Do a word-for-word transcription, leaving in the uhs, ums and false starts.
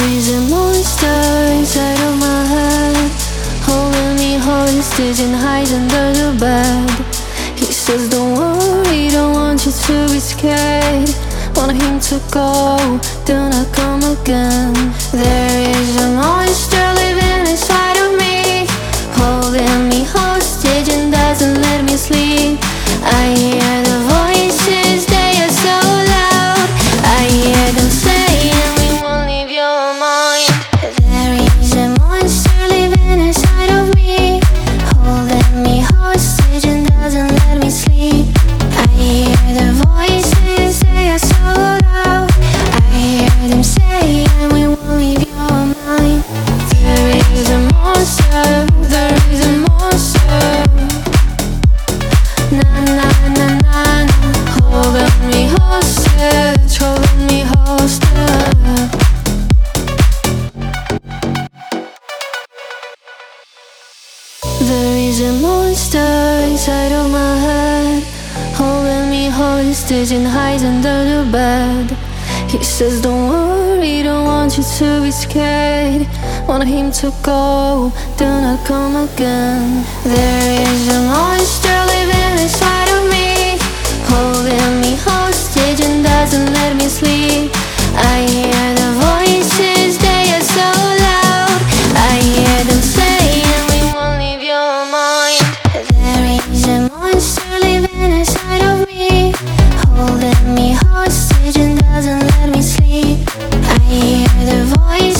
is a monster inside of my head, holding me hostage and hides under the bed. He says don't worry, don't want you to be scared. Want him to go, do not come again. There is a monster living inside of me, holding me hostage and doesn't let me sleep. I hear the voices, they are so loud. I hear them saying we won't leave your mind. There is a monster living inside of me, holding me hostage and doesn't let me sleep. I hear the voices, they are so loud. I hear them saying we won't leave your mind. There is a monster, there is a monster. Na na na na na, holding me hostage, holding me hostage. There is a monster inside of my head, holding me hostage and hides under the bed. He says don't worry, don't want you to be scared. Want him to go, do not come again. There is a monster living inside of me, holding me hostage and doesn't let me sleep. I hear the voices, they are so loud. I hear them saying we won't leave your mind. There is a monster living inside of me, holding me hostage and doesn't let me sleep. I hear the voice